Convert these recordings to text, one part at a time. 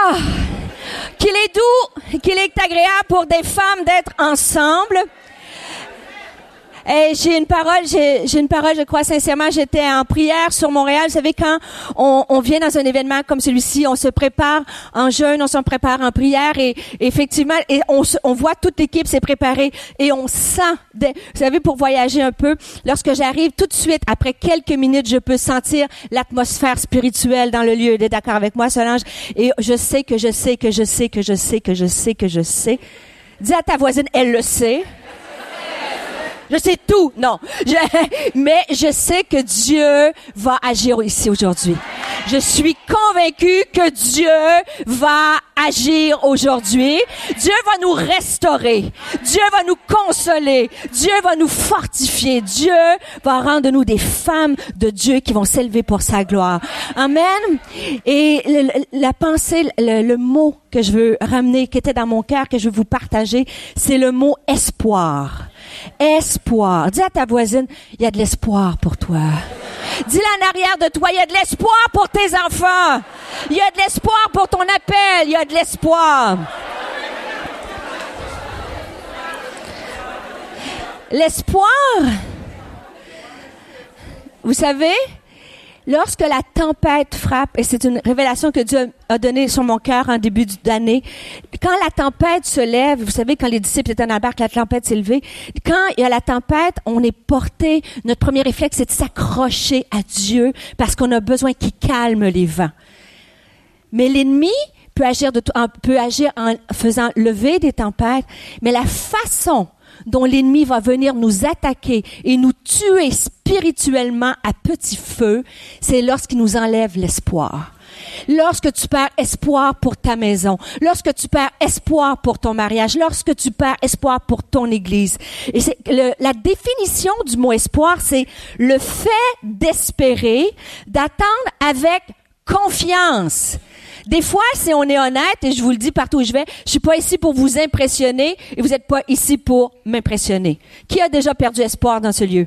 Ah, qu'il est doux, qu'il est agréable pour des femmes d'être ensemble. Et j'ai une parole, je crois sincèrement, j'étais en prière sur Montréal. Vous savez, quand on vient dans un événement comme celui-ci, on se prépare en jeûne, on se prépare en prière et effectivement, et on voit toute l'équipe s'est préparée et on sent, vous savez, pour voyager un peu, lorsque j'arrive tout de suite, après quelques minutes, je peux sentir l'atmosphère spirituelle dans le lieu. Elle est d'accord avec moi, Solange? Et je sais. Dis à ta voisine, elle le sait. Je sais tout, non. Mais je sais que Dieu va agir ici aujourd'hui. Je suis convaincue que Dieu va agir aujourd'hui. Dieu va nous restaurer. Dieu va nous consoler. Dieu va nous fortifier. Dieu va rendre de nous des femmes de Dieu qui vont s'élever pour sa gloire. Amen. Et la pensée, le mot que je veux ramener, qui était dans mon cœur, que je veux vous partager, c'est le mot espoir. Espoir. Dis à ta voisine, il y a de l'espoir pour toi. Dis-le en arrière de toi, il y a de l'espoir pour tes enfants. Il y a de l'espoir pour ton appel. Il y a de l'espoir. L'espoir, vous savez, lorsque la tempête frappe, et c'est une révélation que Dieu a donnée sur mon cœur en début d'année, quand la tempête se lève, vous savez, quand les disciples étaient dans la barque, la tempête s'est levée, quand il y a la tempête, on est porté, notre premier réflexe, c'est de s'accrocher à Dieu parce qu'on a besoin qu'il calme les vents. Mais l'ennemi peut agir en faisant lever des tempêtes, mais la façon dont l'ennemi va venir nous attaquer et nous tuer spirituellement à petit feu, c'est lorsqu'il nous enlève l'espoir. Lorsque tu perds espoir pour ta maison, lorsque tu perds espoir pour ton mariage, lorsque tu perds espoir pour ton église. Et c'est la définition du mot espoir, c'est le fait d'espérer, d'attendre avec confiance. Des fois, si on est honnête, et je vous le dis partout où je vais, je suis pas ici pour vous impressionner et vous êtes pas ici pour m'impressionner. Qui a déjà perdu espoir dans ce lieu?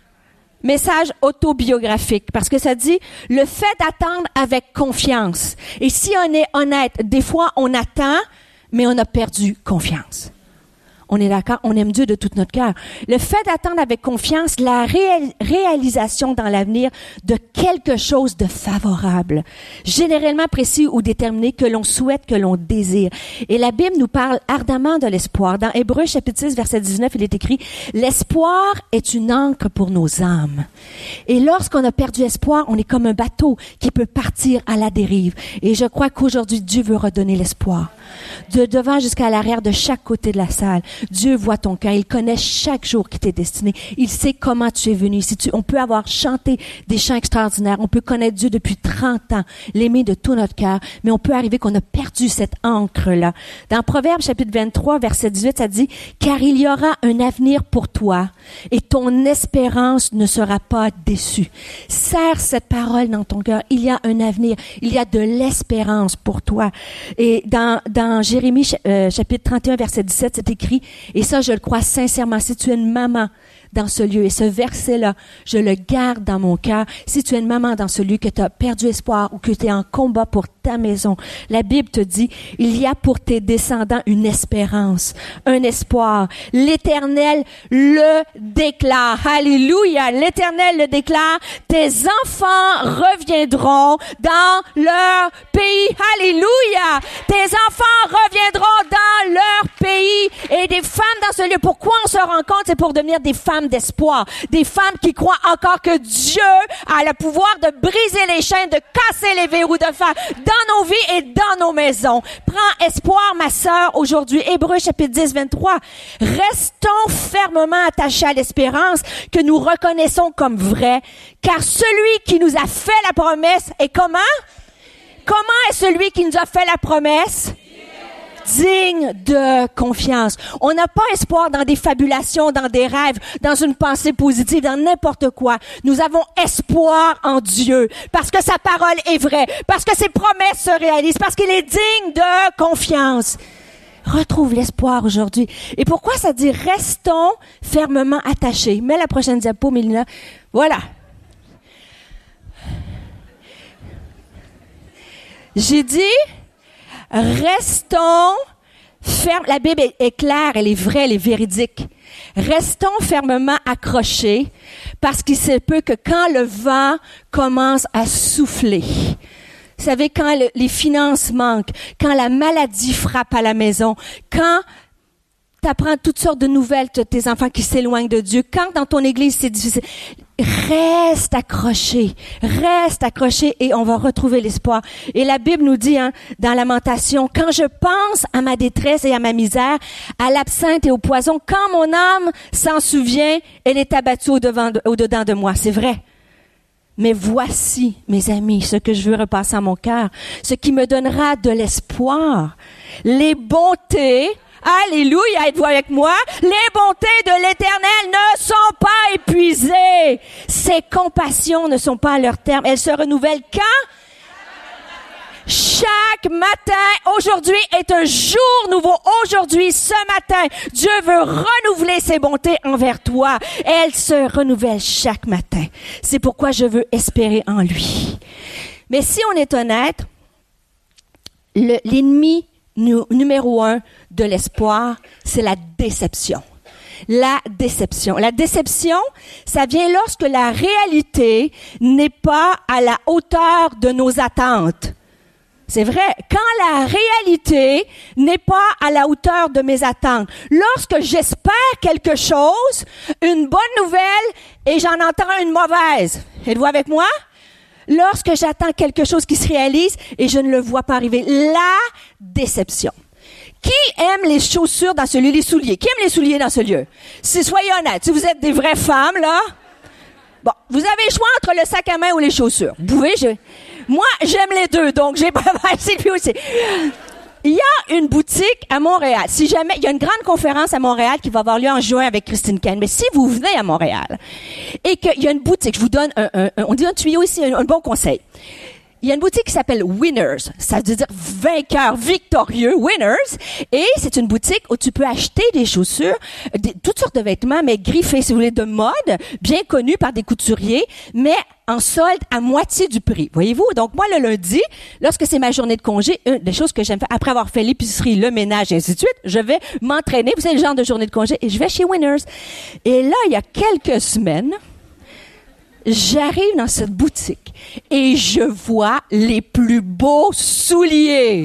Message autobiographique, parce que ça dit le fait d'attendre avec confiance. Et si on est honnête, des fois on attend, mais on a perdu confiance. On est d'accord? On aime Dieu de tout notre cœur. Le fait d'attendre avec confiance la réalisation dans l'avenir de quelque chose de favorable, généralement précis ou déterminé, que l'on souhaite, que l'on désire. Et la Bible nous parle ardemment de l'espoir. Dans Hébreux chapitre 6, verset 19, il est écrit « L'espoir est une ancre pour nos âmes. » Et lorsqu'on a perdu espoir, on est comme un bateau qui peut partir à la dérive. Et je crois qu'aujourd'hui, Dieu veut redonner l'espoir. De devant jusqu'à l'arrière, de chaque côté de la salle. Dieu voit ton cœur. Il connaît chaque jour qui t'est destiné. Il sait comment tu es venu. On peut avoir chanté des chants extraordinaires. On peut connaître Dieu depuis 30 ans, l'aimer de tout notre cœur. Mais on peut arriver qu'on a perdu cette ancre-là. Dans Proverbes chapitre 23, verset 18, ça dit « Car il y aura un avenir pour toi et ton espérance ne sera pas déçue. » Serre cette parole dans ton cœur. Il y a un avenir. Il y a de l'espérance pour toi. Et dans Jérémie chapitre 31, verset 17, c'est écrit, et ça je le crois sincèrement, si tu es une maman dans ce lieu, et ce verset-là, je le garde dans mon cœur, si tu es une maman dans ce lieu, que tu as perdu espoir ou que tu es en combat pour ta maison, la Bible te dit, il y a pour tes descendants une espérance, un espoir. L'Éternel le déclare. Alléluia! L'Éternel le déclare. Tes enfants reviendront dans leur pays. Alléluia! Tes enfants reviendront dans leur pays. Et des femmes dans ce lieu, pourquoi on se rencontre? C'est pour devenir des femmes d'espoir. Des femmes qui croient encore que Dieu a le pouvoir de briser les chaînes, de casser les verrous de fer dans nos vies et dans nos maisons. Prends espoir, ma sœur, aujourd'hui. Hébreux chapitre 10, 23. Restons fermement attachés à l'espérance que nous reconnaissons comme vraie, car celui qui nous a fait la promesse est comment? Comment est celui qui nous a fait la promesse? Digne de confiance. On n'a pas espoir dans des fabulations, dans des rêves, dans une pensée positive, dans n'importe quoi. Nous avons espoir en Dieu, parce que sa parole est vraie, parce que ses promesses se réalisent, parce qu'il est digne de confiance. Retrouve l'espoir aujourd'hui. Et pourquoi ça dit « Restons fermement attachés ». Mets la prochaine diapo, Mélina. Voilà. J'ai dit... Restons fermes. La Bible est claire, elle est vraie, elle est véridique. Restons fermement accrochés parce qu'il se peut que quand le vent commence à souffler, vous savez, quand les finances manquent, quand la maladie frappe à la maison, quand tu apprends toutes sortes de nouvelles de tes enfants qui s'éloignent de Dieu, quand dans ton église c'est difficile, reste accroché et on va retrouver l'espoir. Et la Bible nous dit, dans Lamentation, quand je pense à ma détresse et à ma misère, à l'absinthe et au poison, quand mon âme s'en souvient, elle est abattue au-dedans de moi. C'est vrai. Mais voici, mes amis, ce que je veux repasser à mon cœur, ce qui me donnera de l'espoir. Les bontés, alléluia, êtes-vous avec moi? Les bontés de l'Éternel ne sont pas épuisées. Ses compassions ne sont pas à leur terme. Elles se renouvellent quand? Chaque matin. Aujourd'hui est un jour nouveau. Aujourd'hui, ce matin, Dieu veut renouveler ses bontés envers toi. Elles se renouvellent chaque matin. C'est pourquoi je veux espérer en lui. Mais si on est honnête, l'ennemi numéro 1 de l'espoir, c'est la déception. La déception. La déception, ça vient lorsque la réalité n'est pas à la hauteur de nos attentes. C'est vrai, quand la réalité n'est pas à la hauteur de mes attentes, lorsque j'espère quelque chose, une bonne nouvelle, et j'en entends une mauvaise. Êtes-vous avec moi? Lorsque j'attends quelque chose qui se réalise et je ne le vois pas arriver, la déception. Qui aime les chaussures dans ce lieu, les souliers? Qui aime les souliers dans ce lieu? Si, soyez honnêtes, si vous êtes des vraies femmes, là, bon, vous avez le choix entre le sac à main ou les chaussures. Vous pouvez, moi, j'aime les deux, donc j'ai pas mal, c'est lui aussi. Il y a une boutique à Montréal. Si jamais, il y a une grande conférence à Montréal qui va avoir lieu en juin avec Christine Kane. Mais si vous venez à Montréal et qu'il y a une boutique, je vous donne on dit un tuyau ici, un bon conseil. Il y a une boutique qui s'appelle Winners. Ça veut dire vainqueur, victorieux, Winners. Et c'est une boutique où tu peux acheter des chaussures, toutes sortes de vêtements, mais griffés, si vous voulez, de mode, bien connus par des couturiers, mais en solde à moitié du prix. Voyez-vous? Donc, moi, le lundi, lorsque c'est ma journée de congé, une des choses que j'aime faire, après avoir fait l'épicerie, le ménage, et ainsi de suite, je vais m'entraîner. Vous savez, le genre de journée de congé, et je vais chez Winners. Et là, il y a quelques semaines, j'arrive dans cette boutique et je vois les plus beaux souliers.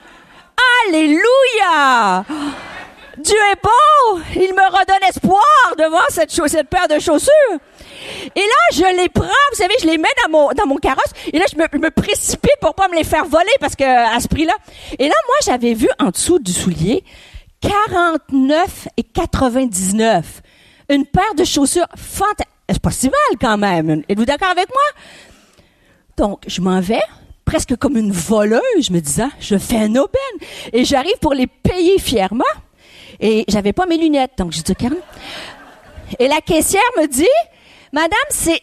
Alléluia! Dieu est bon! Il me redonne espoir devant cette paire de chaussures. Et là, je les prends, vous savez, je les mets dans mon carrosse et là, je me précipite pour pas me les faire voler parce que à ce prix-là. Et là, moi, j'avais vu en dessous du soulier 49,99. Une paire de chaussures fantastiques. C'est pas si mal quand même. Êtes-vous d'accord avec moi? Donc, je m'en vais, presque comme une voleuse, je me disais, je fais un aubaine. Et j'arrive pour les payer fièrement. Et j'avais pas mes lunettes, donc je dis, 40. Et la caissière me dit, madame, c'est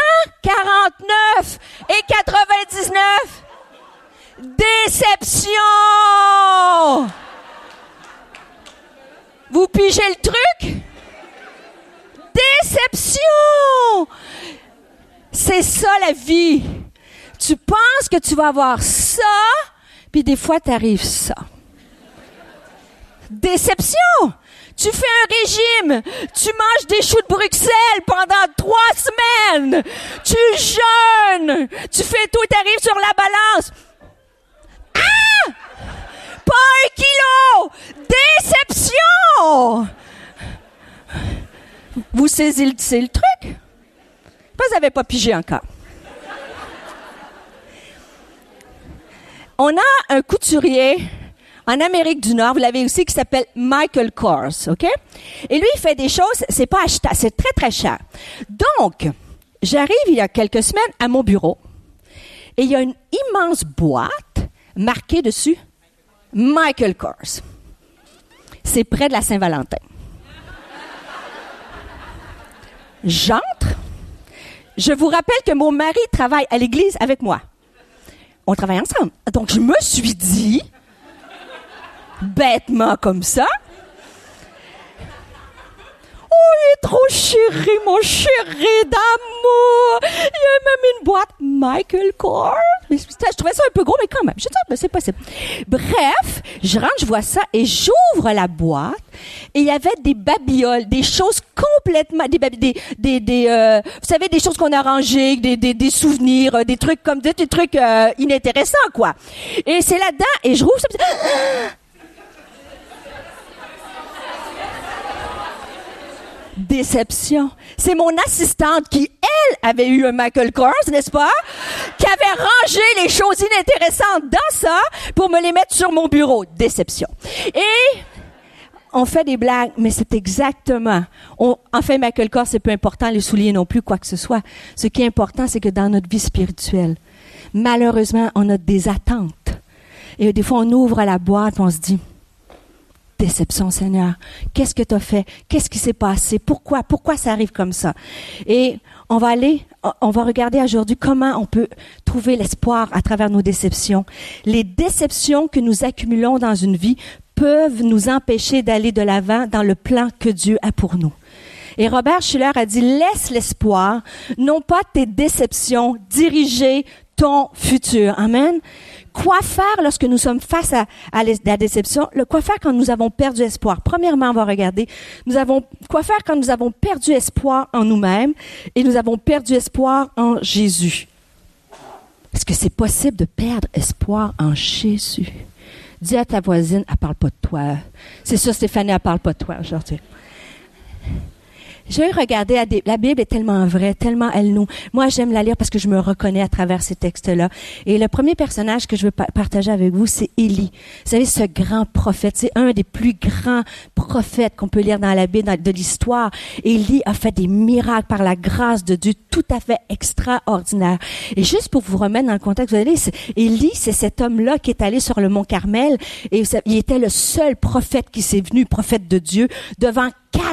149,99. Déception! Vous pigez le truc? Déception! C'est ça la vie. Tu penses que tu vas avoir ça, puis des fois t'arrives ça. Déception! Tu fais un régime, tu manges des choux de Bruxelles pendant 3 semaines, tu jeûnes, tu fais tout, t'arrives sur la balance. Ah! Pas 1 kilo! Déception! Vous saisissez le truc? Vous n'avez pas pigé encore. On a un couturier en Amérique du Nord, vous l'avez aussi, qui s'appelle Michael Kors, OK? Et lui, il fait des choses, c'est pas achetable, c'est très, très cher. Donc, j'arrive il y a quelques semaines à mon bureau et il y a une immense boîte marquée dessus Michael Kors. C'est près de la Saint-Valentin. J'entre. Je vous rappelle que mon mari travaille à l'église avec moi. On travaille ensemble. Donc, je me suis dit, bêtement comme ça, oh, il est trop chéri, mon chéri d'amour. Il a même une boîte Michael Kors. Je trouvais ça un peu gros, mais quand même. Je dis, mais c'est possible. Bref, je rentre, je vois ça et j'ouvre la boîte et il y avait des babioles, des choses complètement, vous savez, des choses qu'on a rangées, des souvenirs, des trucs comme des trucs inintéressants, quoi. Et c'est là-dedans et je rouvre ça. Déception. C'est mon assistante qui, elle, avait eu un Michael Kors, n'est-ce pas? Qui avait rangé les choses inintéressantes dans ça pour me les mettre sur mon bureau. Déception. Et on fait des blagues, mais c'est exactement... Enfin, Michael Kors, c'est peu important, les souliers non plus, quoi que ce soit. Ce qui est important, c'est que dans notre vie spirituelle, malheureusement, on a des attentes. Et des fois, on ouvre la boîte, on se dit... Déception, Seigneur. Qu'est-ce que tu as fait? Qu'est-ce qui s'est passé? Pourquoi ça arrive comme ça? Et on va regarder aujourd'hui comment on peut trouver l'espoir à travers nos déceptions. Les déceptions que nous accumulons dans une vie peuvent nous empêcher d'aller de l'avant dans le plan que Dieu a pour nous. Et Robert Schuller a dit, laisse l'espoir, non pas tes déceptions, diriger ton futur. Amen. Quoi faire lorsque nous sommes face à la déception? Quoi faire quand nous avons perdu espoir? Premièrement, on va regarder, quoi faire quand nous avons perdu espoir en nous-mêmes et nous avons perdu espoir en Jésus? Est-ce que c'est possible de perdre espoir en Jésus? Dis à ta voisine, elle parle pas de toi. C'est sûr, Stéphanie, elle parle pas de toi aujourd'hui. Je vais regarder, la Bible est tellement vraie, tellement moi j'aime la lire parce que je me reconnais à travers ces textes-là. Et le premier personnage que je veux partager avec vous, c'est Élie. Vous savez, ce grand prophète, c'est un des plus grands prophètes qu'on peut lire dans la Bible, de l'histoire. Élie a fait des miracles par la grâce de Dieu, tout à fait extraordinaire. Et juste pour vous remettre dans le contexte, vous allez, Élie, c'est cet homme-là qui est allé sur le mont Carmel et il était le seul prophète qui s'est venu, prophète de Dieu, devant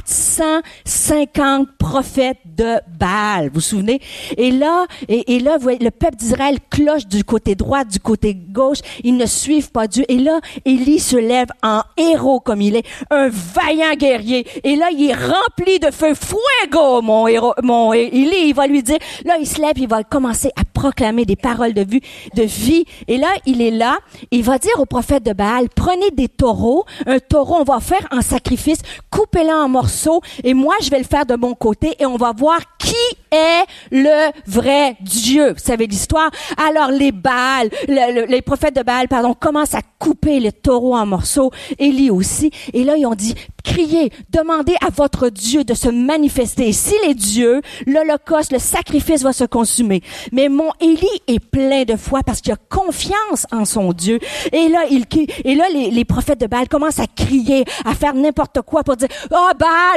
450 prophètes de Baal, vous vous souvenez? Et là, vous voyez, le peuple d'Israël cloche du côté droit, du côté gauche, ils ne suivent pas Dieu. Et là, Élie se lève en héros comme il est, un vaillant guerrier. Et là, il est rempli de feu, fuego, mon Élie, il va lui dire, là, il se lève, il va commencer à proclamer des paroles de vie. Et là, il est là, il va dire au prophète de Baal, prenez des taureaux, un taureau, on va faire en sacrifice, coupez-le en morceaux, et moi, je vais le faire de mon côté, et on va voir qui est le vrai Dieu. Vous savez l'histoire? Alors, les prophètes de Baal, commencent à couper les taureaux en morceaux, Élie aussi, et là, ils ont dit, criez, demandez à votre Dieu de se manifester. S'il est Dieu, l'holocauste, le sacrifice va se consumer. Mais mon Élie est plein de foi parce qu'il a confiance en son Dieu. Et là, les prophètes de Baal commencent à crier, à faire n'importe quoi pour dire, oh,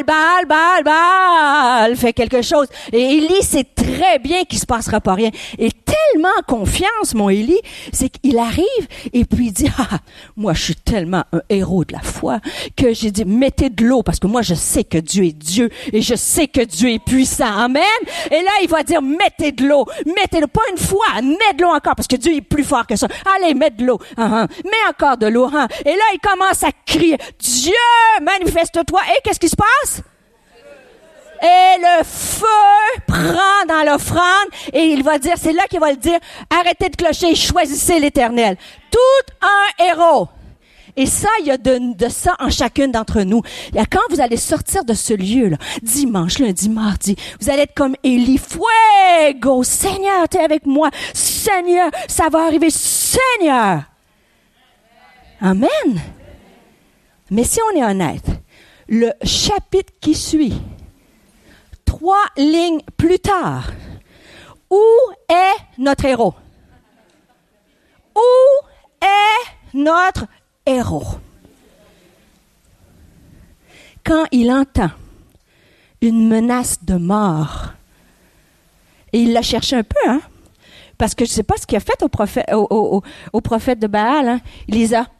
Baal, fais quelque chose. Et Élie sait très bien qu'il se passera pas rien. Et tellement confiance, mon Élie, c'est qu'il arrive et puis il dit, moi, je suis tellement un héros de la foi que j'ai dit, mettez de l'eau parce que moi, je sais que Dieu est Dieu et je sais que Dieu est puissant. Amen. Et là, il va dire, mettez de l'eau. Mettez-le pas une fois, mets de l'eau encore parce que Dieu est plus fort que ça. Allez, mets de l'eau. Mets encore de l'eau. Et là, il commence à crier, Dieu, manifeste-toi. Et qu'est-ce qui se passe? Et le feu prend dans l'offrande et il va dire, c'est là qu'il va le dire, arrêtez de clocher, choisissez l'Éternel. Tout un héros. Et ça, il y a de ça en chacune d'entre nous. Quand vous allez sortir de ce lieu-là, dimanche, lundi, mardi, vous allez être comme Élie, fuego, Seigneur, t'es avec moi, Seigneur, ça va arriver, Seigneur. Amen. Mais si on est honnête, le chapitre qui suit, 3 lignes plus tard, où est notre héros? Où est notre héros? Quand il entend une menace de mort, et il l'a cherché un peu, parce que je ne sais pas ce qu'il a fait au prophète de Baal, il les a.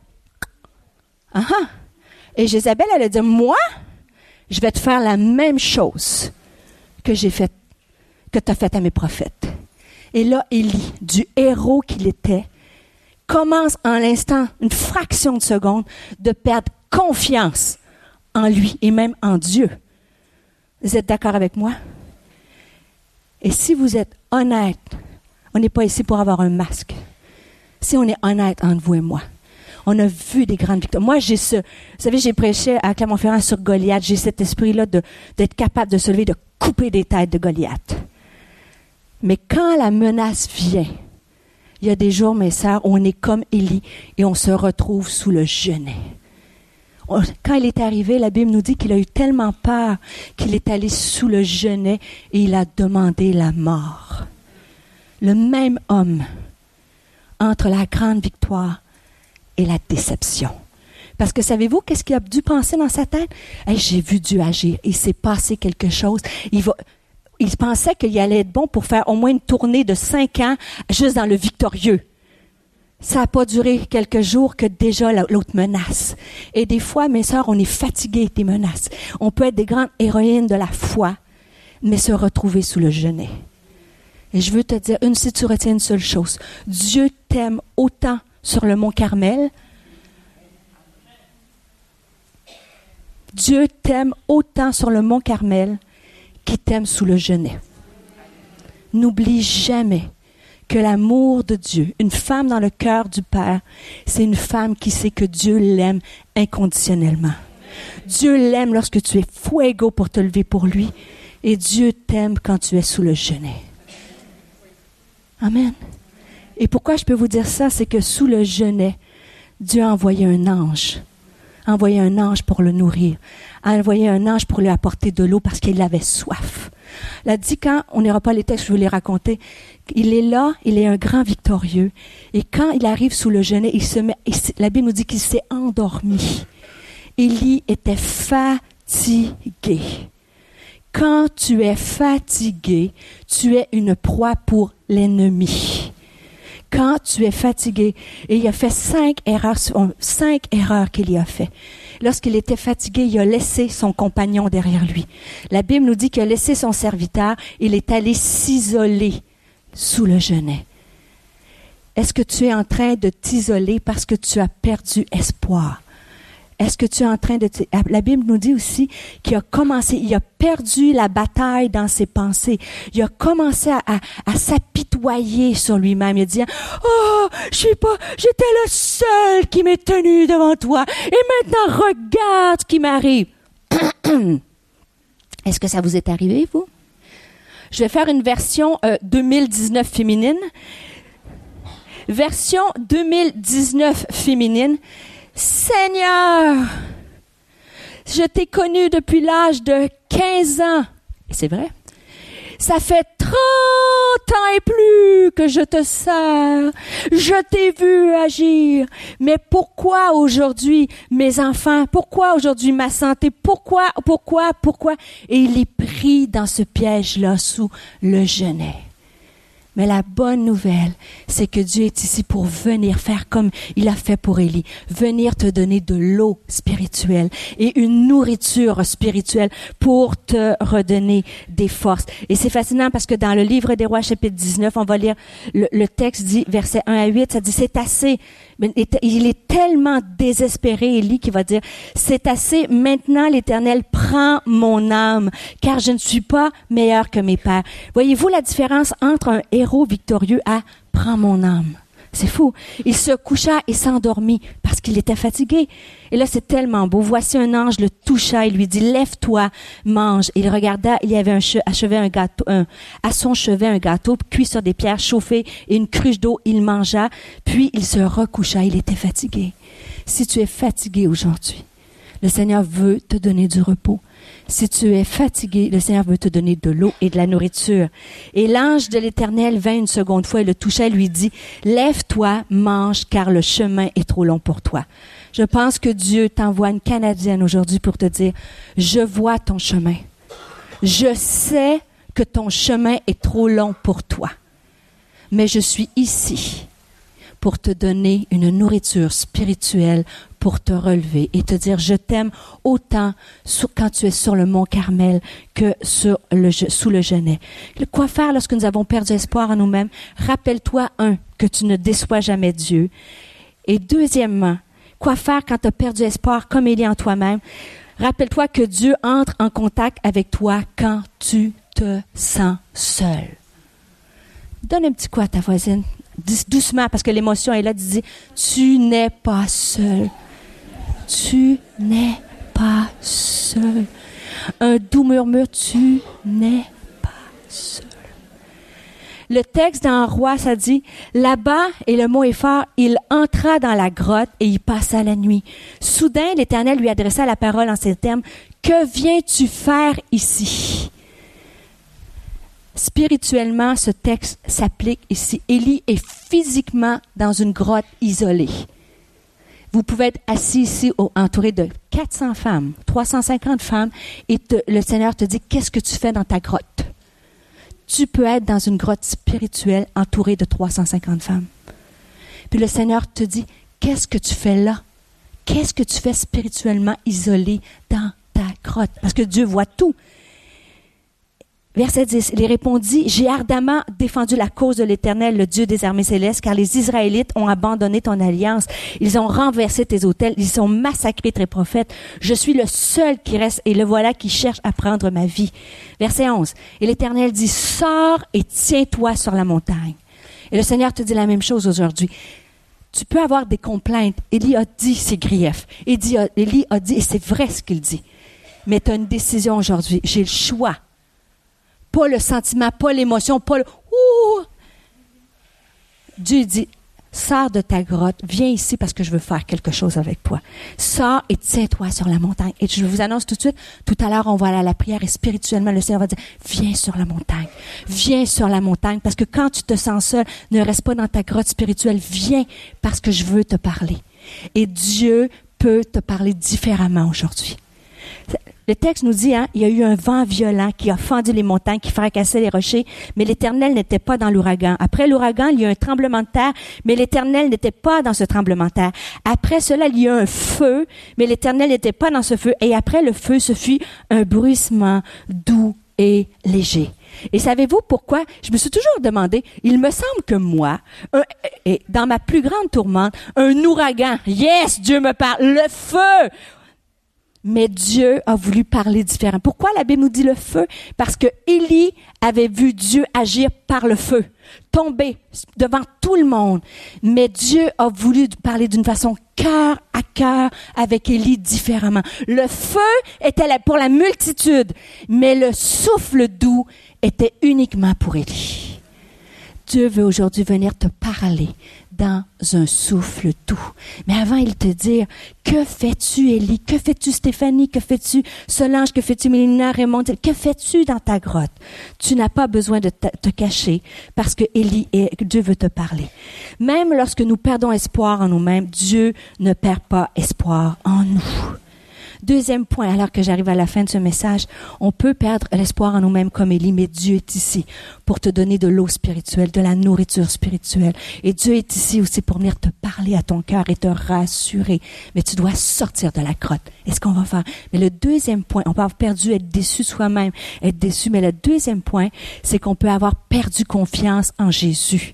Et Jézabel, elle a dit, moi, je vais te faire la même chose que j'ai fait, que tu as fait à mes prophètes. Et là, Élie, du héros qu'il était, commence en l'instant, une fraction de seconde, de perdre confiance en lui et même en Dieu. Vous êtes d'accord avec moi? Et si vous êtes honnête, on n'est pas ici pour avoir un masque. Si on est honnête entre vous et moi, on a vu des grandes victoires. Moi, vous savez, j'ai prêché à Clermont-Ferrand sur Goliath. J'ai cet esprit-là d'être capable de se lever, de couper des têtes de Goliath. Mais quand la menace vient, il y a des jours, mes sœurs, où on est comme Élie et on se retrouve sous le genêt. Quand il est arrivé, la Bible nous dit qu'il a eu tellement peur qu'il est allé sous le genêt et il a demandé la mort. Le même homme entre la grande victoire et la déception. Parce que savez-vous qu'est-ce qu'il a dû penser dans sa tête? Hey, j'ai vu Dieu agir, il s'est passé quelque chose. Il pensait qu'il allait être bon pour faire au moins une tournée de 5 ans juste dans le victorieux. Ça n'a pas duré quelques jours que déjà l'autre menace. Et des fois, mes sœurs, on est fatigués des menaces. On peut être des grandes héroïnes de la foi, mais se retrouver sous le genêt. Et je veux te dire, si tu retiens une seule chose, Dieu t'aime autant sur le mont Carmel. Dieu t'aime autant sur le mont Carmel qu'il t'aime sous le genêt. N'oublie jamais que l'amour de Dieu, une femme dans le cœur du Père, c'est une femme qui sait que Dieu l'aime inconditionnellement. Dieu l'aime lorsque tu es fuego pour te lever pour lui, et Dieu t'aime quand tu es sous le genêt. Amen. Et pourquoi je peux vous dire ça, c'est que sous le genêt, Dieu a envoyé un ange. A envoyé un ange pour le nourrir. A envoyé un ange pour lui apporter de l'eau parce qu'il avait soif. Il a dit, quand on n'ira pas les textes, je vais les raconter, il est là, il est un grand victorieux. Et quand il arrive sous le genêt, la Bible nous dit qu'il s'est endormi. Élie était fatigué. Quand tu es fatigué, tu es une proie pour l'ennemi. Quand tu es fatigué, et il a fait 5 erreurs qu'il y a fait. Lorsqu'il était fatigué, il a laissé son compagnon derrière lui. La Bible nous dit qu'il a laissé son serviteur, il est allé s'isoler sous le genêt. Est-ce que tu es en train de t'isoler parce que tu as perdu espoir? Est-ce que tu es en train de... La Bible nous dit aussi qu'il a perdu la bataille dans ses pensées. Il a commencé à s'apitoyer sur lui-même. Il a dit, j'étais le seul qui m'est tenu devant toi. Et maintenant, regarde ce qui m'arrive. Est-ce que ça vous est arrivé, vous? Je vais faire une version 2019 féminine. Version 2019 féminine. Seigneur, je t'ai connu depuis l'âge de 15 ans. Et c'est vrai. Ça fait 30 ans et plus que je te sers. Je t'ai vu agir. Mais pourquoi aujourd'hui mes enfants? Pourquoi aujourd'hui ma santé? Pourquoi? Et il est pris dans ce piège-là sous le genêt. Mais la bonne nouvelle, c'est que Dieu est ici pour venir faire comme il a fait pour Élie, venir te donner de l'eau spirituelle et une nourriture spirituelle pour te redonner des forces. Et c'est fascinant parce que dans le livre des Rois, chapitre 19, on va lire, le texte dit, versets 1 à 8, ça dit, c'est assez. Il est tellement désespéré, Élie, qu'il va dire, c'est assez, maintenant l'Éternel prend mon âme, car je ne suis pas meilleur que mes pères. Voyez-vous la différence entre un héros victorieux à « prends mon âme ». C'est fou. Il se coucha et s'endormit parce qu'il était fatigué. Et là, c'est tellement beau. Voici un ange le toucha et lui dit, lève-toi, mange. Et il regarda, il y avait à son chevet un gâteau cuit sur des pierres chauffées et une cruche d'eau. Il mangea, puis il se recoucha. Il était fatigué. Si tu es fatigué aujourd'hui, le Seigneur veut te donner du repos. Si tu es fatigué, le Seigneur veut te donner de l'eau et de la nourriture. Et l'ange de l'Éternel vint une seconde fois et le toucha et lui dit, lève-toi, mange, car le chemin est trop long pour toi. Je pense que Dieu t'envoie une Canadienne aujourd'hui pour te dire, je vois ton chemin. Je sais que ton chemin est trop long pour toi. Mais je suis ici pour te donner une nourriture spirituelle pour te relever et te dire, je t'aime autant quand tu es sur le mont Carmel que sous le genêt. Quoi faire lorsque nous avons perdu espoir en nous-mêmes? Rappelle-toi, que tu ne déçois jamais Dieu. Et deuxièmement, quoi faire quand tu as perdu espoir comme Élie en toi-même? Rappelle-toi que Dieu entre en contact avec toi quand tu te sens seul. Donne un petit coup à ta voisine, doucement, parce que l'émotion est là, dis, tu n'es pas seul. Tu n'es pas seul. Un doux murmure, tu n'es pas seul. Le texte dans Roi, ça dit, là-bas, et le mot est fort, il entra dans la grotte et il passa la nuit. Soudain, l'Éternel lui adressa la parole en ces termes, que viens-tu faire ici? Spirituellement, ce texte s'applique ici. Élie est physiquement dans une grotte isolée. Vous pouvez être assis ici entouré de 400 femmes, 350 femmes, et le Seigneur te dit, qu'est-ce que tu fais dans ta grotte? Tu peux être dans une grotte spirituelle entourée de 350 femmes. Puis le Seigneur te dit, qu'est-ce que tu fais là? Qu'est-ce que tu fais spirituellement isolé dans ta grotte? Parce que Dieu voit tout. Verset 10, il répondit, « J'ai ardemment défendu la cause de l'Éternel, le Dieu des armées célestes, car les Israélites ont abandonné ton alliance. Ils ont renversé tes autels, ils ont massacré tes prophètes. Je suis le seul qui reste, et le voilà qui cherche à prendre ma vie. » Verset 11, et l'Éternel dit, « Sors et tiens-toi sur la montagne. » Et le Seigneur te dit la même chose aujourd'hui. Tu peux avoir des complaintes. Élie a dit ses griefs. Élie a dit, et c'est vrai ce qu'il dit. Mais tu as une décision aujourd'hui. J'ai le choix. Pas le sentiment, pas l'émotion, pas le « ouh ». Dieu dit, sors de ta grotte, viens ici parce que je veux faire quelque chose avec toi. Sors et tiens-toi sur la montagne. Et je vous annonce tout de suite, tout à l'heure, on va aller à la prière et spirituellement, le Seigneur va dire, viens sur la montagne. Viens sur la montagne parce que quand tu te sens seul, ne reste pas dans ta grotte spirituelle. Viens parce que je veux te parler. Et Dieu peut te parler différemment aujourd'hui. Le texte nous dit, il y a eu un vent violent qui a fendu les montagnes, qui fracassait les rochers, mais l'Éternel n'était pas dans l'ouragan. Après l'ouragan, il y a eu un tremblement de terre, mais l'Éternel n'était pas dans ce tremblement de terre. Après cela, il y a eu un feu, mais l'Éternel n'était pas dans ce feu. Et après le feu, ce fut un bruissement doux et léger. Et savez-vous pourquoi? Je me suis toujours demandé, il me semble que moi, dans ma plus grande tourmente, un ouragan, yes, Dieu me parle, le feu! Mais Dieu a voulu parler différent. Pourquoi la Bible nous dit le feu? Parce que Élie avait vu Dieu agir par le feu, tomber devant tout le monde. Mais Dieu a voulu parler d'une façon cœur à cœur avec Élie différemment. Le feu était là pour la multitude, mais le souffle doux était uniquement pour Élie. Dieu veut aujourd'hui venir te parler dans un souffle doux. Mais avant, il te dit, que fais-tu, Élie? Que fais-tu, Stéphanie? Que fais-tu, Solange? Que fais-tu, Mélina, Raymond? Que fais-tu dans ta grotte? Tu n'as pas besoin de te cacher parce que Dieu veut te parler. Même lorsque nous perdons espoir en nous-mêmes, Dieu ne perd pas espoir en nous. Deuxième point, alors que j'arrive à la fin de ce message, on peut perdre l'espoir en nous-mêmes comme Élie, mais Dieu est ici pour te donner de l'eau spirituelle, de la nourriture spirituelle. Et Dieu est ici aussi pour venir te parler à ton cœur et te rassurer. Mais tu dois sortir de la grotte. Et ce qu'on va faire. Mais le deuxième point, on peut avoir perdu, être déçu soi-même, être déçu. Mais le deuxième point, c'est qu'on peut avoir perdu confiance en Jésus.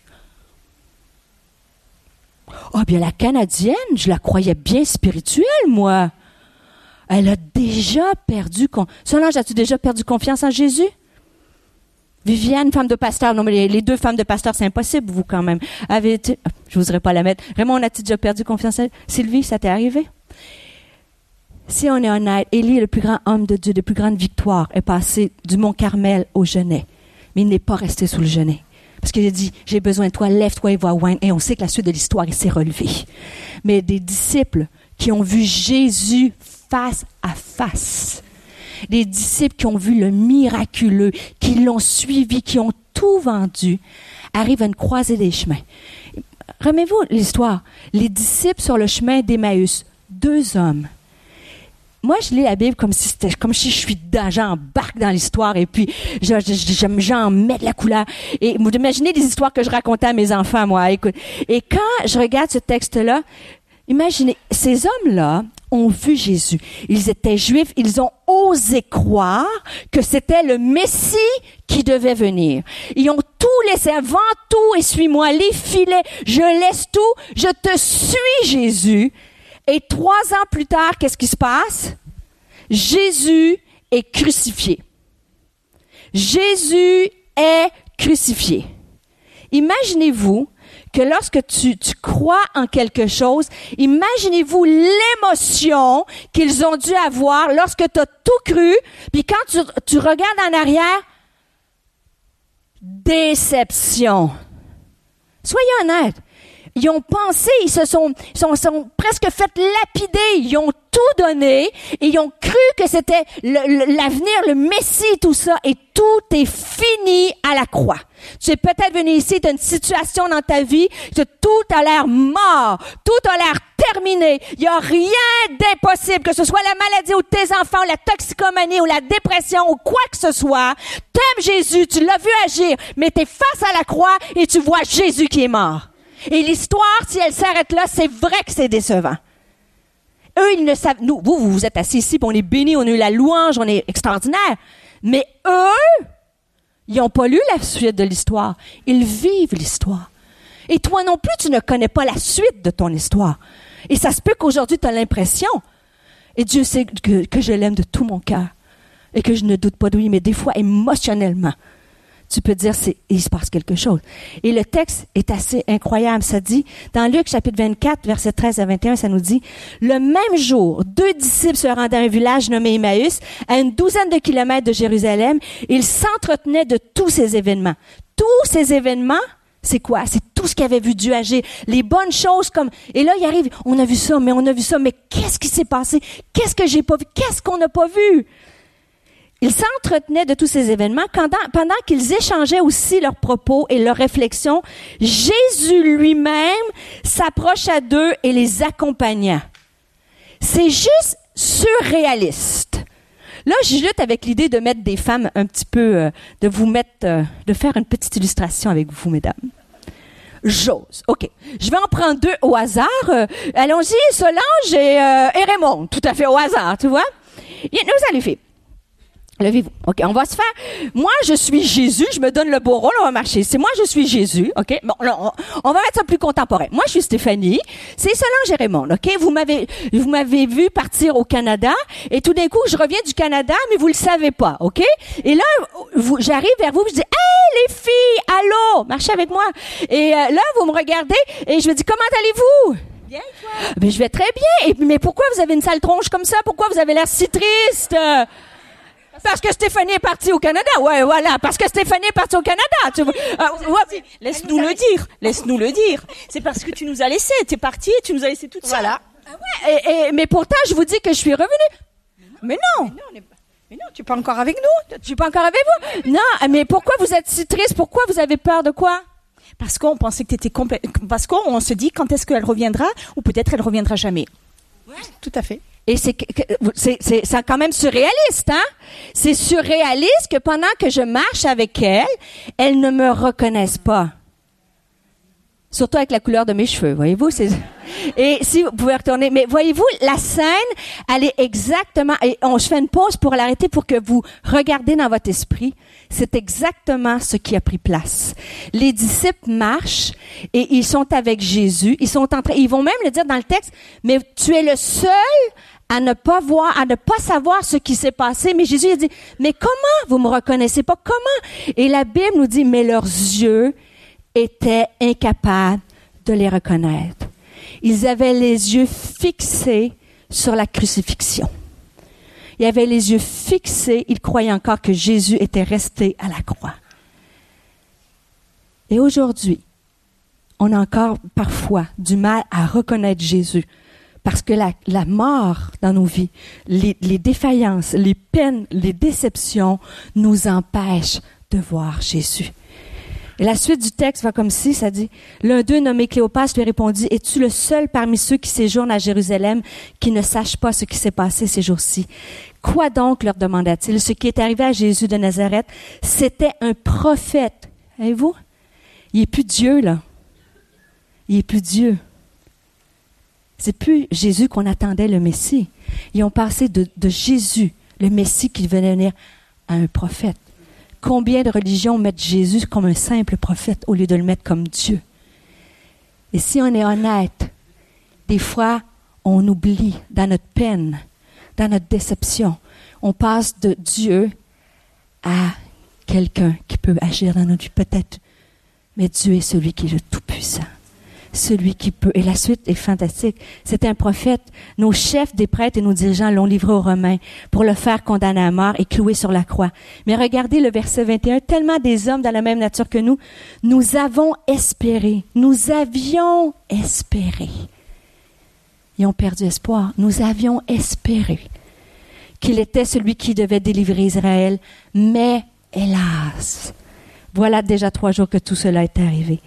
Ah, bien, la Canadienne, je la croyais bien spirituelle, moi. Elle a déjà perdu... Solange, as-tu déjà perdu confiance en Jésus? Viviane, femme de pasteur. Non, mais les deux femmes de pasteur, c'est impossible, vous, quand même. Je n'oserais pas la mettre. Raymond, as-tu déjà perdu confiance en Sylvie, ça t'est arrivé? Si on est honnête, Élie, le plus grand homme de Dieu, de plus grande victoire, est passé du mont Carmel au Genêt. Mais il n'est pas resté sous le Genêt. Parce qu'il a dit, j'ai besoin de toi, lève-toi et va loin. Et on sait que la suite de l'histoire, il s'est relevé. Mais des disciples qui ont vu Jésus face à face. Des disciples qui ont vu le miraculeux, qui l'ont suivi, qui ont tout vendu, arrivent à une croisée des chemins. Remettez-vous l'histoire. Les disciples sur le chemin d'Emmaüs, 2 hommes. Moi, je lis la Bible comme si je suis dedans, j'embarque dans l'histoire et puis j'en mets de la couleur. Et vous imaginez les histoires que je racontais à mes enfants, moi. Écoute. Et quand je regarde ce texte-là, imaginez, ces hommes-là ont vu Jésus. Ils étaient juifs, ils ont osé croire que c'était le Messie qui devait venir. Ils ont tout laissé, vends tout et suis-moi, les filets, je laisse tout, je te suis Jésus. Et 3 ans plus tard, qu'est-ce qui se passe? Jésus est crucifié. Jésus est crucifié. Imaginez-vous que lorsque tu crois en quelque chose, imaginez-vous l'émotion qu'ils ont dû avoir lorsque tu as tout cru, puis quand tu regardes en arrière, déception. Soyez honnêtes. Ils ont pensé, ils sont presque fait lapider, ils ont tout donné et ils ont cru que c'était l'avenir, le Messie, tout ça, et tout est fini à la croix. Tu es peut-être venu ici, tu as une situation dans ta vie, que tout a l'air mort, tout a l'air terminé, il n'y a rien d'impossible, que ce soit la maladie ou tes enfants, ou la toxicomanie ou la dépression ou quoi que ce soit. T'aimes Jésus, tu l'as vu agir, mais tu es face à la croix et tu vois Jésus qui est mort. Et l'histoire, si elle s'arrête là, c'est vrai que c'est décevant. Eux, ils ne savent... Nous, vous êtes assis ici, puis on est bénis, on a eu la louange, on est extraordinaire. Mais eux, ils n'ont pas lu la suite de l'histoire. Ils vivent l'histoire. Et toi non plus, tu ne connais pas la suite de ton histoire. Et ça se peut qu'aujourd'hui, tu as l'impression. Et Dieu sait que je l'aime de tout mon cœur. Et que je ne doute pas de lui, mais des fois, émotionnellement, tu peux dire, il se passe quelque chose. Et le texte est assez incroyable. Ça dit, dans Luc chapitre 24, versets 13 à 21, ça nous dit, « Le même jour, 2 disciples se rendaient à un village nommé Emmaüs, à une douzaine de kilomètres de Jérusalem. Ils s'entretenaient de tous ces événements. » Tous ces événements, c'est quoi? C'est tout ce qu'avait vu Dieu agir. Les bonnes choses comme... Et là, il arrive, on a vu ça, mais qu'est-ce qui s'est passé? Qu'est-ce que j'ai pas vu? Qu'est-ce qu'on n'a pas vu? Ils s'entretenaient de tous ces événements pendant qu'ils échangeaient aussi leurs propos et leurs réflexions. Jésus lui-même s'approcha d'eux et les accompagna. C'est juste surréaliste. Là, je lutte avec l'idée de mettre des femmes un petit peu, de faire une petite illustration avec vous, mesdames. J'ose. OK. Je vais en prendre 2 au hasard. Allons-y, Solange et Raymond. Tout à fait au hasard, tu vois. Et nous allons faire. Levez-vous. OK, on va se faire... Moi, je suis Jésus, je me donne le beau rôle, on va marcher. C'est moi, je suis Jésus, OK? Bon, là, on va mettre ça plus contemporain. Moi, je suis Stéphanie, c'est Solange et Raymond, OK? Vous m'avez vu partir au Canada, et tout d'un coup, je reviens du Canada, mais vous le savez pas, OK? Et là, j'arrive vers vous, je dis, « Hey, les filles, allô, marchez avec moi. » Et là, vous me regardez, et je me dis, « Comment allez-vous? » Bien, toi? Ben, je vais très bien. Mais pourquoi vous avez une sale tronche comme ça? Pourquoi vous avez l'air si triste? Parce que Stéphanie est partie au Canada. Ouais, voilà. Parce que Stéphanie est partie au Canada. Laisse-nous le dire. C'est parce que tu nous as laissés. T'es partie et tu nous as laissés toutes seules. Voilà. Ah ouais. Mais pourtant, je vous dis que je suis revenue. Mais non. Mais non, tu n'es pas encore avec nous. Tu n'es pas encore avec vous? Non, mais pourquoi vous êtes si triste? Pourquoi vous avez peur de quoi? Parce qu'on pensait que tu étais parce qu'on se dit quand est-ce qu'elle reviendra ou peut-être elle reviendra jamais. Ouais. Tout à fait. Et c'est quand même surréaliste, hein? C'est surréaliste que pendant que je marche avec elle ne me reconnaisse pas. Surtout avec la couleur de mes cheveux, voyez-vous? Et si vous pouvez retourner, mais voyez-vous, la scène, elle est exactement, et je fais une pause pour l'arrêter pour que vous regardez dans votre esprit. C'est exactement ce qui a pris place. Les disciples marchent et ils sont avec Jésus. Ils vont même le dire dans le texte, mais tu es le seul à ne pas savoir ce qui s'est passé. Mais Jésus a dit, mais comment vous me reconnaissez pas? Comment? Et la Bible nous dit, mais leurs yeux étaient incapables de les reconnaître. Ils avaient les yeux fixés sur la crucifixion. Ils avaient les yeux fixés, ils croyaient encore que Jésus était resté à la croix. Et aujourd'hui, on a encore parfois du mal à reconnaître Jésus parce que la mort dans nos vies, les défaillances, les peines, les déceptions nous empêchent de voir Jésus. Et la suite du texte va comme ci, ça dit, « L'un d'eux, nommé Cléopas, lui répondit, « Es-tu le seul parmi ceux qui séjournent à Jérusalem qui ne sachent pas ce qui s'est passé ces jours-ci? » « Quoi donc, leur demanda-t-il, ce qui est arrivé à Jésus de Nazareth, c'était un prophète. » Voyez-vous? Il n'est plus Dieu, là. Il n'est plus Dieu. C'est plus Jésus qu'on attendait, le Messie. Ils ont passé de Jésus, le Messie qui venait venir, à un prophète. Combien de religions mettent Jésus comme un simple prophète au lieu de le mettre comme Dieu? Et si on est honnête, des fois, on oublie dans notre peine, dans notre déception, on passe de Dieu à quelqu'un qui peut agir dans notre vie, peut-être. Mais Dieu est celui qui est le Tout-Puissant. Celui qui peut. Et la suite est fantastique. C'était un prophète. Nos chefs des prêtres et nos dirigeants l'ont livré aux Romains pour le faire condamner à mort et clouer sur la croix. Mais regardez le verset 21. Tellement des hommes dans la même nature que nous avons espéré. Nous avions espéré. Ils ont perdu espoir. Nous avions espéré qu'il était celui qui devait délivrer Israël. Mais, hélas, voilà déjà 3 jours que tout cela est arrivé.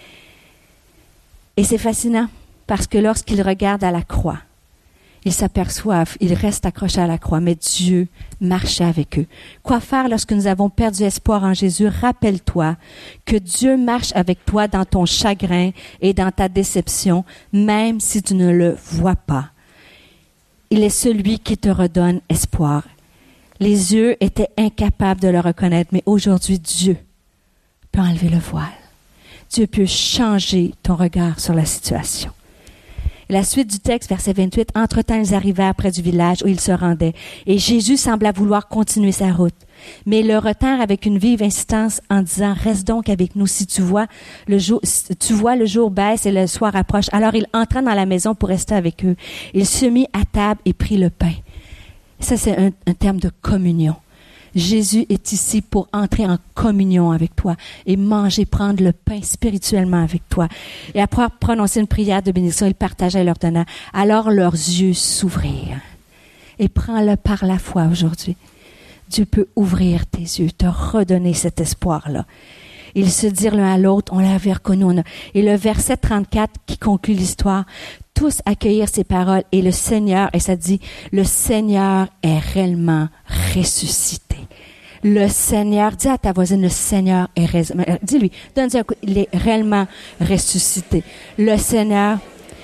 Et c'est fascinant parce que lorsqu'ils regardent à la croix, ils s'aperçoivent, ils restent accrochés à la croix, mais Dieu marchait avec eux. Quoi faire lorsque nous avons perdu espoir en Jésus? Rappelle-toi que Dieu marche avec toi dans ton chagrin et dans ta déception, même si tu ne le vois pas. Il est celui qui te redonne espoir. Les yeux étaient incapables de le reconnaître, mais aujourd'hui, Dieu peut enlever le voile. Dieu peut changer ton regard sur la situation. Et la suite du texte, verset 28, « Entre-temps, ils arrivèrent près du village où ils se rendaient, et Jésus sembla vouloir continuer sa route. Mais ils le retinrent avec une vive insistance en disant, « Reste donc avec nous, si tu vois le jour baisse et le soir approche. » Alors il entra dans la maison pour rester avec eux. Il se mit à table et prit le pain. Ça, c'est un terme de communion. Jésus est ici pour entrer en communion avec toi et manger, prendre le pain spirituellement avec toi. Et après prononcer une prière de bénédiction, il partagea et leur donna. Alors leurs yeux s'ouvrirent. Et prends-le par la foi aujourd'hui. Dieu peut ouvrir tes yeux, te redonner cet espoir-là. Ils se dirent l'un à l'autre, on l'avait reconnu. Et le verset 34 qui conclut l'histoire, tous accueillirent ces paroles et le Seigneur, et ça dit, le Seigneur est réellement ressuscité. Le Seigneur, dis à ta voisine, le Seigneur est ressuscité. Dis-lui, donne-lui un coup, il est réellement ressuscité. Le Seigneur,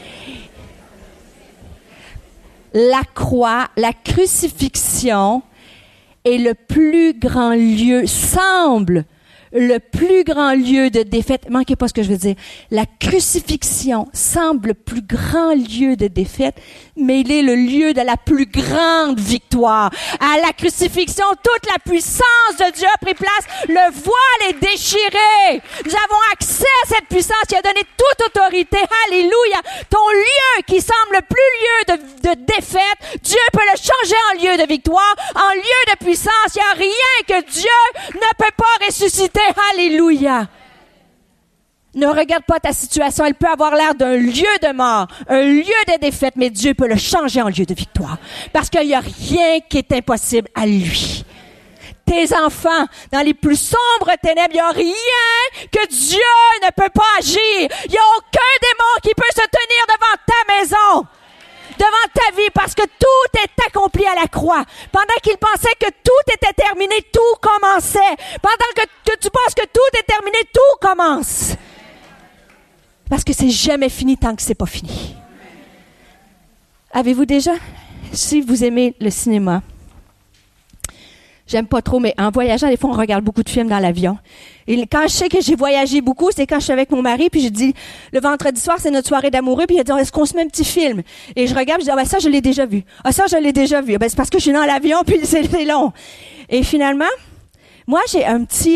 la croix, la crucifixion est le plus grand lieu, semble le plus grand lieu de défaite. Manquez pas ce que je veux dire. La crucifixion semble le plus grand lieu de défaite, mais il est le lieu de la plus grande victoire. À la crucifixion, toute la puissance de Dieu a pris place. Le voile est déchiré. Nous avons accès à cette puissance qui a donné toute autorité. Alléluia. Ton lieu qui semble le plus lieu de défaite, Dieu peut le changer en lieu de victoire, en lieu de puissance. Il n'y a rien que Dieu ne peut pas ressusciter. Alléluia. Ne regarde pas ta situation. Elle peut avoir l'air d'un lieu de mort, un lieu de défaite, mais Dieu peut le changer en lieu de victoire. Parce qu'il n'y a rien qui est impossible à lui. Tes enfants, dans les plus sombres ténèbres, il n'y a rien que Dieu ne peut pas agir. Il n'y a aucun démon qui peut se tenir devant ta maison, devant ta vie, parce que tout est accompli à la croix. Pendant qu'il pensait que tout était terminé, tout commençait. Pendant que tu penses que tout est terminé, tout commence. Parce que c'est jamais fini tant que c'est pas fini. Avez-vous déjà, si vous aimez le cinéma, j'aime pas trop, mais en voyageant, des fois, on regarde beaucoup de films dans l'avion. Et quand je sais que j'ai voyagé beaucoup, c'est quand je suis avec mon mari, puis je dis, le vendredi soir, c'est notre soirée d'amoureux, puis il a dit, est-ce qu'on se met un petit film? Et je regarde, je dis, ah ben ça, je l'ai déjà vu. Ah ça, je l'ai déjà vu. Ben c'est parce que je suis dans l'avion, puis c'est long. Et finalement, moi, j'ai un petit...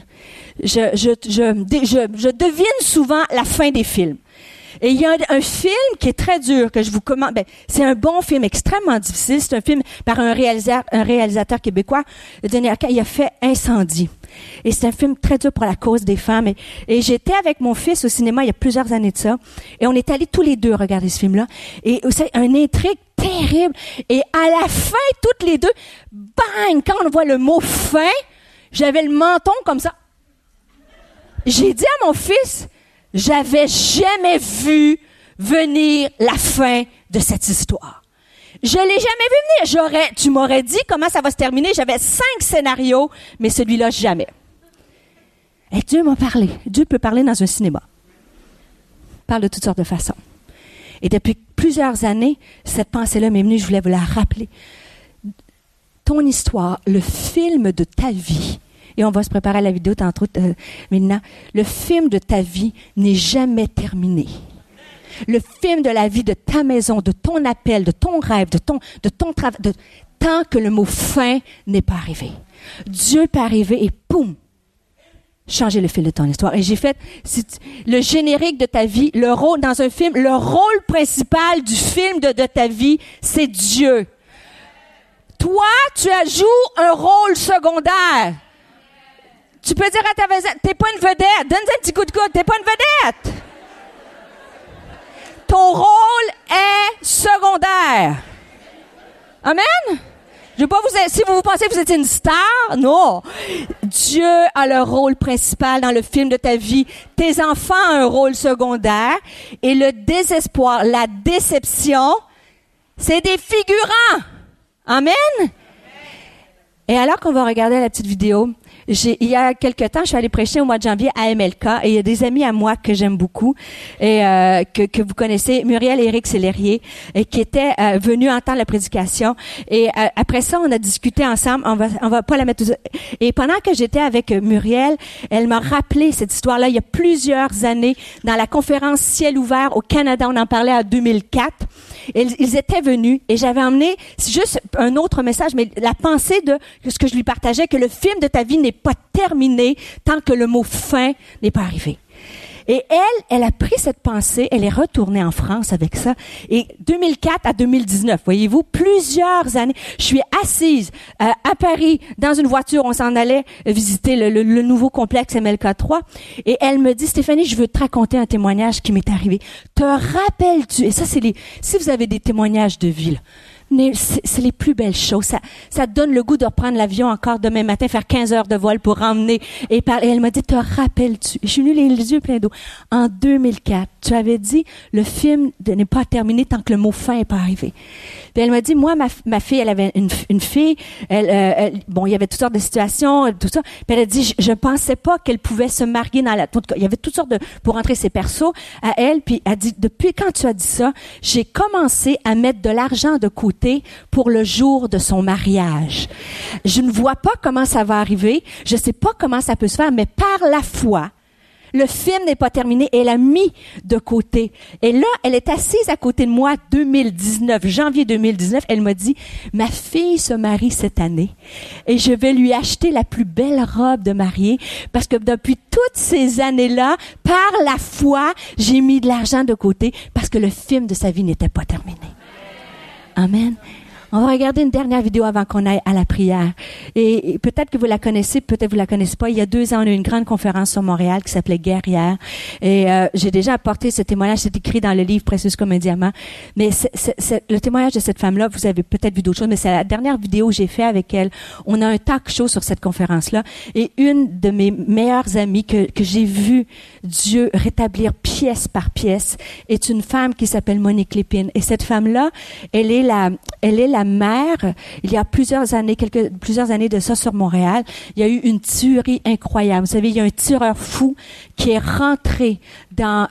Je devine souvent la fin des films. Et il y a un film qui est très dur, que je vous commande. Ben, c'est un bon film extrêmement difficile. C'est un film par un réalisateur québécois, Denis Arcand. Il a fait Incendie. Et c'est un film très dur pour la cause des femmes. Et j'étais avec mon fils au cinéma il y a plusieurs années de ça. Et on est allés tous les deux regarder ce film-là. Et c'est une intrigue terrible. Et à la fin, toutes les deux, bang! Quand on voit le mot fin, j'avais le menton comme ça. J'ai dit à mon fils, j'avais jamais vu venir la fin de cette histoire. Je l'ai jamais vu venir. Tu m'aurais dit comment ça va se terminer. J'avais 5 scénarios, mais celui-là, jamais. Et Dieu m'a parlé. Dieu peut parler dans un cinéma. Il parle de toutes sortes de façons. Et depuis plusieurs années, cette pensée-là m'est venue, je voulais vous la rappeler. Ton histoire, le film de ta vie, et on va se préparer à la vidéo tantôt maintenant. Le film de ta vie n'est jamais terminé. Le film de la vie, de ta maison, de ton appel, de ton rêve, de ton travail, tant que le mot fin n'est pas arrivé. Dieu peut arriver et poum, changer le fil de ton histoire. Et j'ai fait le générique de ta vie, le rôle dans un film, le rôle principal du film de ta vie, c'est Dieu. Toi, tu joues un rôle secondaire. Tu peux dire à ta voisine, t'es pas une vedette. Donne-toi un petit coup de coude, t'es pas une vedette. Ton rôle est secondaire. Amen? Je veux pas si vous pensez que vous êtes une star, non. Dieu a le rôle principal dans le film de ta vie. Tes enfants ont un rôle secondaire. Et le désespoir, la déception, c'est des figurants. Amen? Et alors qu'on va regarder la petite vidéo, il y a quelque temps, je suis allée prêcher au mois de janvier à MLK et il y a des amis à moi que j'aime beaucoup et que vous connaissez, Muriel et Éric Célérier, et qui étaient venus entendre la prédication. Et après ça, on a discuté ensemble. On va pas la mettre. Et pendant que j'étais avec Muriel, elle m'a rappelé cette histoire-là il y a plusieurs années dans la conférence Ciel ouvert au Canada. On en parlait en 2004. Ils étaient venus et j'avais emmené juste un autre message, mais la pensée de ce que je lui partageais, que le film de ta vie n'est pas terminé tant que le mot fin n'est pas arrivé. Et elle a pris cette pensée, elle est retournée en France avec ça. Et 2004 à 2019, voyez-vous, plusieurs années, je suis assise à Paris dans une voiture, on s'en allait visiter le nouveau complexe MLK3. Et elle me dit, Stéphanie, je veux te raconter un témoignage qui m'est arrivé. Te rappelles-tu, et ça c'est si vous avez des témoignages de vie, là, c'est les plus belles choses. Ça te donne le goût de reprendre l'avion encore demain matin, faire 15 heures de vol pour emmener et parler. Et elle m'a dit, te rappelles-tu? Je suis venue les yeux pleins d'eau. En 2004, tu avais dit, le film n'est pas terminé tant que le mot fin n'est pas arrivé. Puis elle m'a dit, moi, ma fille, elle avait une fille, bon, il y avait toutes sortes de situations, tout ça. Puis elle a dit, je pensais pas qu'elle pouvait se marier dans il y avait toutes sortes pour rentrer ses persos à elle. Puis elle a dit, depuis quand tu as dit ça, j'ai commencé à mettre de l'argent de côté pour le jour de son mariage. Je ne vois pas comment ça va arriver. Je sais pas comment ça peut se faire, mais par la foi, le film n'est pas terminé. Elle a mis de côté. Et là, elle est assise à côté de moi, janvier 2019. Elle m'a dit, ma fille se marie cette année et je vais lui acheter la plus belle robe de mariée parce que depuis toutes ces années-là, par la foi, j'ai mis de l'argent de côté parce que le film de sa vie n'était pas terminé. Amen. On va regarder une dernière vidéo avant qu'on aille à la prière. Et peut-être que vous la connaissez, peut-être que vous la connaissez pas. Il y a 2 ans, on a eu une grande conférence sur Montréal qui s'appelait Guerrière. Et j'ai déjà apporté ce témoignage, c'est écrit dans le livre Précieuse comme un diamant. Mais c'est le témoignage de cette femme-là, vous avez peut-être vu d'autres choses, mais c'est la dernière vidéo que j'ai fait avec elle. On a un talk show sur cette conférence-là. Et une de mes meilleures amies que j'ai vu Dieu rétablir pièce par pièce est une femme qui s'appelle Monique Lépine. Et cette femme-là, elle est la mère, il y a plusieurs années de ça sur Montréal, il y a eu une tuerie incroyable. Vous savez, il y a un tireur fou qui est rentré dans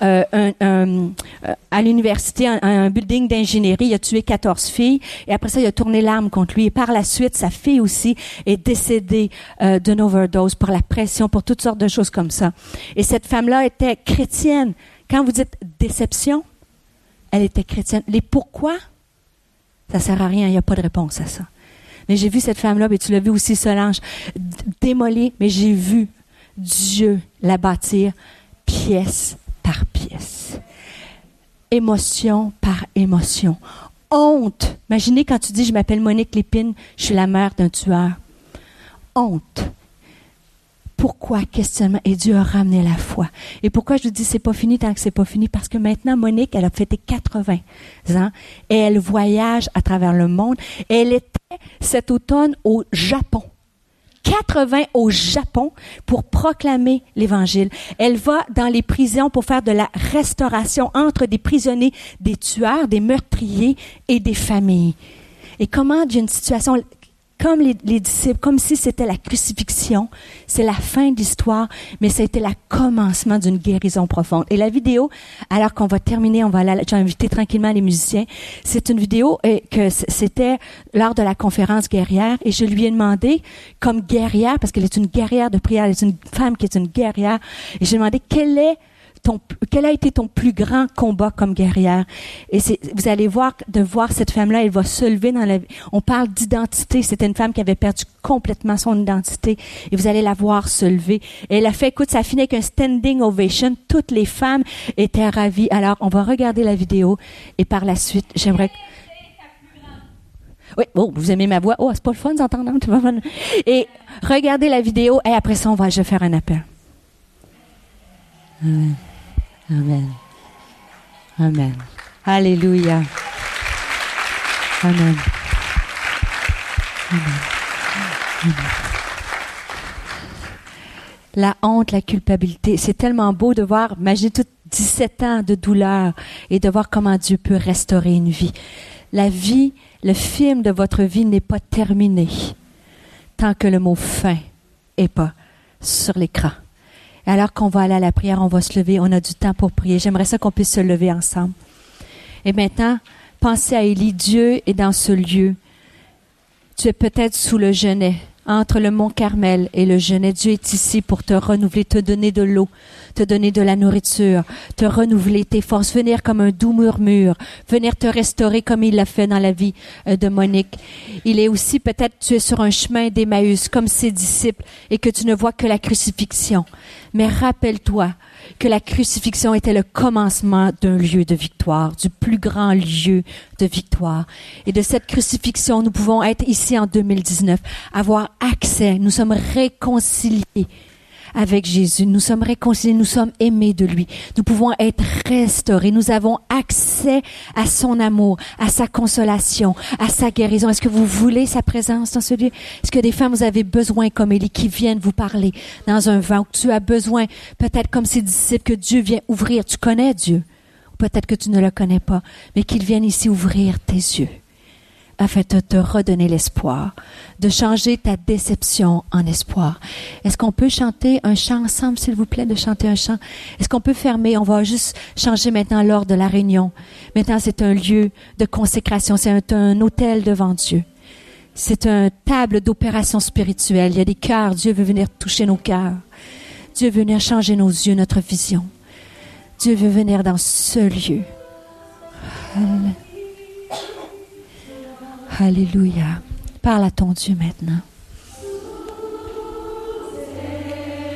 à l'université, un building d'ingénierie, il a tué 14 filles, et après ça, il a tourné l'arme contre lui. Et par la suite, sa fille aussi est décédée d'une overdose pour la pression, pour toutes sortes de choses comme ça. Et cette femme-là était chrétienne. Quand vous dites déception, elle était chrétienne. Les pourquoi? Ça sert à rien, il n'y a pas de réponse à ça. Mais j'ai vu cette femme-là, et tu l'as vu aussi, Solange, démolie, mais j'ai vu Dieu la bâtir pièce par pièce. Émotion par émotion. Honte. Imaginez quand tu dis, je m'appelle Monique Lépine, je suis la mère d'un tueur. Honte. Pourquoi questionnement? Et Dieu a ramené la foi. Et pourquoi je vous dis c'est pas fini tant que c'est pas fini? Parce que maintenant, Monique, elle a fêté 80 ans et elle voyage à travers le monde. Et elle était cet automne au Japon. 80 au Japon pour proclamer l'Évangile. Elle va dans les prisons pour faire de la restauration entre des prisonniers, des tueurs, des meurtriers et des familles. Et comment d'une situation comme les disciples, comme si c'était la crucifixion, c'est la fin de l'histoire, mais ça a été le commencement d'une guérison profonde. Et la vidéo, alors qu'on va terminer, j'ai invité tranquillement les musiciens, c'est une vidéo que c'était lors de la conférence guerrière, et je lui ai demandé, comme guerrière, parce qu'elle est une guerrière de prière, elle est une femme qui est une guerrière, et j'ai demandé quel est quel a été ton plus grand combat comme guerrière? Et vous allez voir cette femme-là, elle va se lever dans la vie. On parle d'identité. C'était une femme qui avait perdu complètement son identité. Et vous allez la voir se lever. Et elle a fait, écoute, ça a fini avec un standing ovation. Toutes les femmes étaient ravies. Alors, on va regarder la vidéo. Et par la suite, j'aimerais... Oui, oh, vous aimez ma voix? Oh, c'est pas le fun d'entendre. Et regardez la vidéo. Et après ça, je vais faire un appel. Amen. Amen. Amen. Alléluia. Amen. Amen. Amen. La honte, la culpabilité, c'est tellement beau de voir, imaginez tout 17 ans de douleur et de voir comment Dieu peut restaurer une vie. La vie, le film de votre vie n'est pas terminé tant que le mot fin n'est pas sur l'écran. Alors qu'on va aller à la prière, on va se lever, on a du temps pour prier. J'aimerais ça qu'on puisse se lever ensemble. Et maintenant, pensez à Élie. Dieu est dans ce lieu. Tu es peut-être sous le genêt, entre le mont Carmel et le genêt. Dieu est ici pour te renouveler, te donner de l'eau, te donner de la nourriture, te renouveler tes forces, venir comme un doux murmure, venir te restaurer comme il l'a fait dans la vie de Monique. Il est aussi, peut-être tu es sur un chemin d'Emmaüs comme ses disciples et que tu ne vois que la crucifixion. Mais rappelle-toi que la crucifixion était le commencement d'un lieu de victoire, du plus grand lieu de victoire. Et de cette crucifixion, nous pouvons être ici en 2019, avoir accès, nous sommes réconciliés avec Jésus, nous sommes réconciliés, nous sommes aimés de lui. Nous pouvons être restaurés, nous avons accès à son amour, à sa consolation, à sa guérison. Est-ce que vous voulez sa présence dans ce lieu? Est-ce que des femmes, vous avez besoin comme Élie qui viennent vous parler dans un vent, ou que tu as besoin, peut-être comme ses disciples, que Dieu vient ouvrir, tu connais Dieu, ou peut-être que tu ne le connais pas, mais qu'il vienne ici ouvrir tes yeux, afin de te redonner l'espoir, de changer ta déception en espoir. Est-ce qu'on peut chanter un chant ensemble, s'il vous plaît, de chanter un chant? Est-ce qu'on peut fermer? On va juste changer maintenant l'ordre de la réunion. Maintenant, c'est un lieu de consécration, c'est un autel devant Dieu. C'est une table d'opération spirituelle. Il y a des cœurs, Dieu veut venir toucher nos cœurs. Dieu veut venir changer nos yeux, notre vision. Dieu veut venir dans ce lieu. Alléluia. Parle à ton Dieu maintenant.